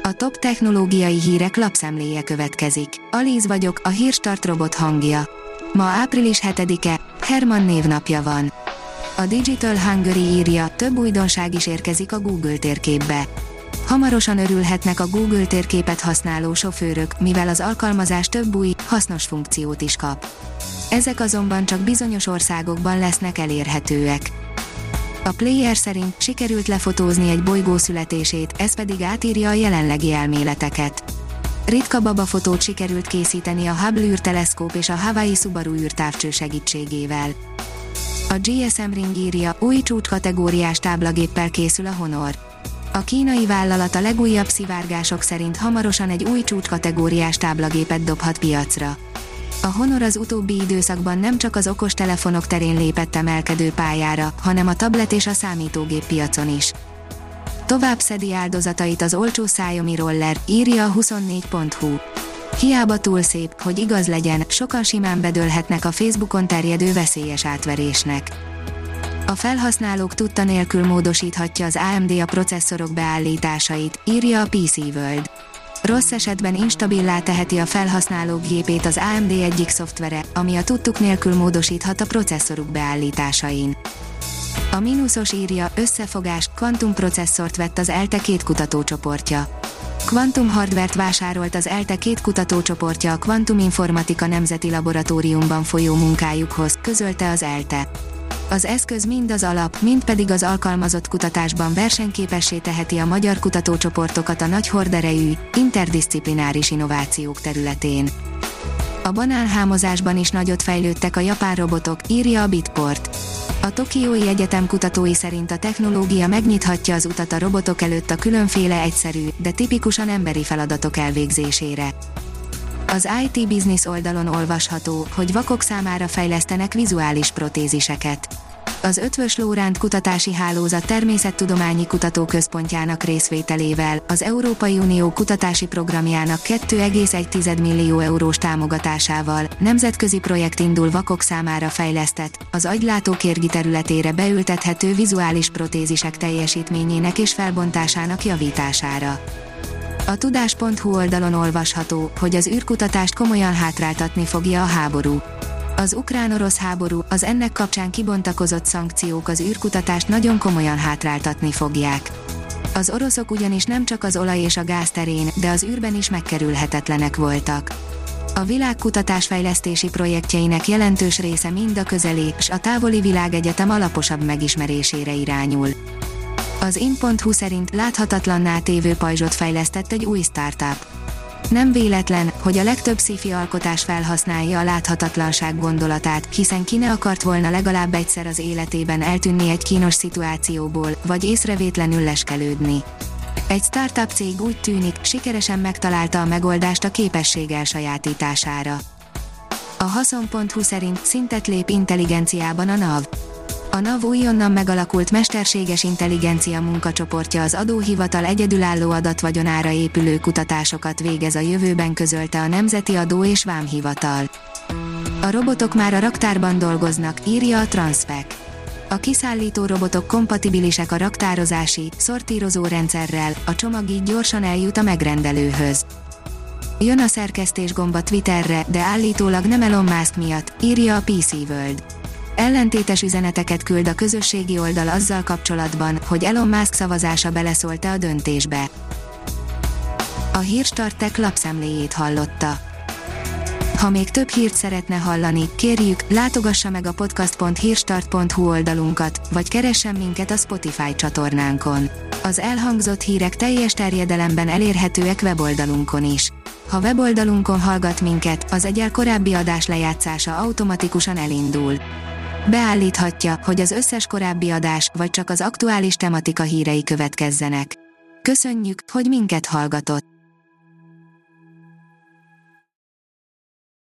A top technológiai hírek lapszemléje következik. Alíz vagyok, a Hírstart robot hangja. Ma április 7-e, Herman névnapja van. A Digital Hungary írja, több újdonság is érkezik a Google térképbe. Hamarosan örülhetnek a Google térképet használó sofőrök, mivel az alkalmazás több új, hasznos funkciót is kap. Ezek azonban csak bizonyos országokban lesznek elérhetőek. A Player szerint sikerült lefotózni egy bolygó születését, ez pedig átírja a jelenlegi elméleteket. Ritka babafotót sikerült készíteni a Hubble űrteleszkóp és a Hawaii Subaru űrtávcső segítségével. A GSM Ring írja, új csúcskategóriás táblagéppel készül a Honor. A kínai vállalat a legújabb szivárgások szerint hamarosan egy új csúcskategóriás táblagépet dobhat piacra. A Honor az utóbbi időszakban nem csak az okostelefonok terén lépett emelkedő pályára, hanem a tablet és a számítógép piacon is. Tovább szedi áldozatait az olcsó Xiaomi roller, írja a 24.hu. Hiába túl szép, hogy igaz legyen, sokan simán bedőlhetnek a Facebookon terjedő veszélyes átverésnek. A felhasználók tudta nélkül módosíthatja az AMD a processzorok beállításait, írja a PC World. Rossz esetben instabilá teheti a felhasználók gépét az AMD egyik szoftvere, ami a tudtuk nélkül módosíthat a processzoruk beállításain. A mínuszos írja, összefogás, kvantum processzort vett az ELTE két kutatócsoportja. Kvantum hardvert vásárolt az ELTE két kutatócsoportja a Kvantum Informatika Nemzeti Laboratóriumban folyó munkájukhoz, közölte az ELTE. Az eszköz mind az alap, mind pedig az alkalmazott kutatásban versenyképessé teheti a magyar kutatócsoportokat a nagy horderejű, interdisziplináris innovációk területén. A banánhámozásban is nagyot fejlődtek a japán robotok, írja a Bitport. A Tokiói Egyetem kutatói szerint a technológia megnyithatja az utat a robotok előtt a különféle egyszerű, de tipikusan emberi feladatok elvégzésére. Az IT Business oldalon olvasható, hogy vakok számára fejlesztenek vizuális protéziseket. Az Eötvös Loránd Kutatási Hálózat Természettudományi Kutatóközpontjának részvételével, az Európai Unió kutatási programjának 2,1 millió eurós támogatásával nemzetközi projekt indul vakok számára fejlesztett, az agylátókérgi területére beültethető vizuális protézisek teljesítményének és felbontásának javítására. A tudás.hu oldalon olvasható, hogy az űrkutatást komolyan hátráltatni fogja a háború. Az ukrán-orosz háború, az ennek kapcsán kibontakozott szankciók az űrkutatást nagyon komolyan hátráltatni fogják. Az oroszok ugyanis nem csak az olaj és a gáz terén, de az űrben is megkerülhetetlenek voltak. A világ kutatásfejlesztési projektjeinek jelentős része mind a közeli, s a távoli világegyetem alaposabb megismerésére irányul. Az in.hu szerint láthatatlanná tévő pajzsot fejlesztett egy új startup. Nem véletlen, hogy a legtöbb sci-fi alkotás felhasználja a láthatatlanság gondolatát, hiszen ki ne akart volna legalább egyszer az életében eltűnni egy kínos szituációból, vagy észrevétlenül leskelődni. Egy startup cég úgy tűnik, sikeresen megtalálta a megoldást a képesség elsajátítására. A haszon.hu szerint szintet lép intelligenciában a NAV. A NAV újonnan megalakult mesterséges intelligencia munkacsoportja az adóhivatal egyedülálló adatvagyonára épülő kutatásokat végez a jövőben, közölte a Nemzeti Adó és Vámhivatal. A robotok már a raktárban dolgoznak, írja a Transpec. A kiszállító robotok kompatibilisek a raktározási, szortírozó rendszerrel, a csomag így gyorsan eljut a megrendelőhöz. Jön a szerkesztés gomb a Twitterre, de állítólag nem Elon Musk miatt, írja a PC World. Ellentétes üzeneteket küld a közösségi oldal azzal kapcsolatban, hogy Elon Musk szavazása beleszólt-e a döntésbe. A Hírstart Tech lapszemléjét hallotta. Ha még több hírt szeretne hallani, kérjük, látogassa meg a podcast.hírstart.hu oldalunkat, vagy keressen minket a Spotify csatornánkon. Az elhangzott hírek teljes terjedelemben elérhetőek weboldalunkon is. Ha weboldalunkon hallgat minket, az egyel korábbi adás lejátszása automatikusan elindul. Beállíthatja, hogy az összes korábbi adás, vagy csak az aktuális tematika hírei következzenek. Köszönjük, hogy minket hallgatott!